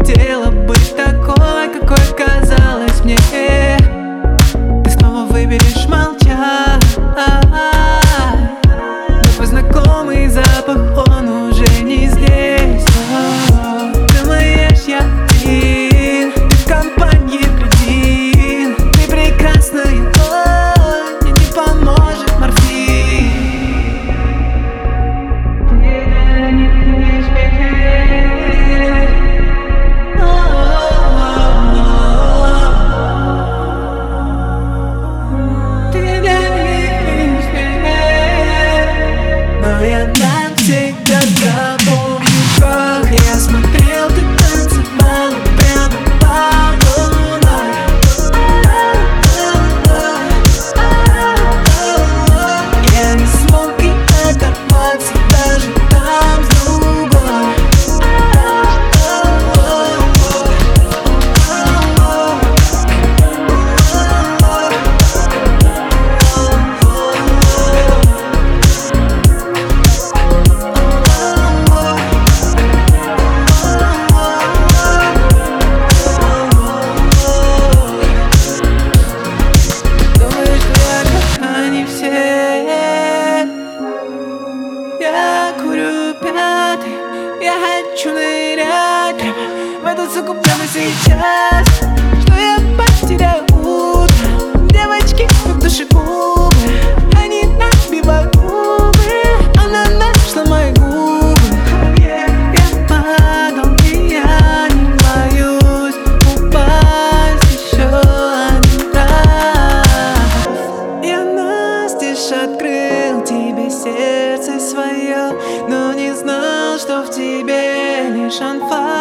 хотела быть такой, какой казалась мне. Ты снова выберешь молчать, но твой знакомый запах, он уже не здесь. Думаешь, я один, ты в компании людей. Ты прекрасная, мне не поможет морфин. Но я навсегда запомню, как я смотрел, ты танцевала прямо подо мной. Я не смог и оторваться даже там с другой. Думаешь, что я как они все? Я курю пятый, я хочу нырять прямо в эту суку прямо сейчас. Что я потеряю утро? Девочки, как душегубы, они набивают губы, она нашла мои губы. Я падал, и я не боюсь упасть еще один раз. Я настежь открыл тебе сердце свое, но не знал, что в тебе лишь анфас.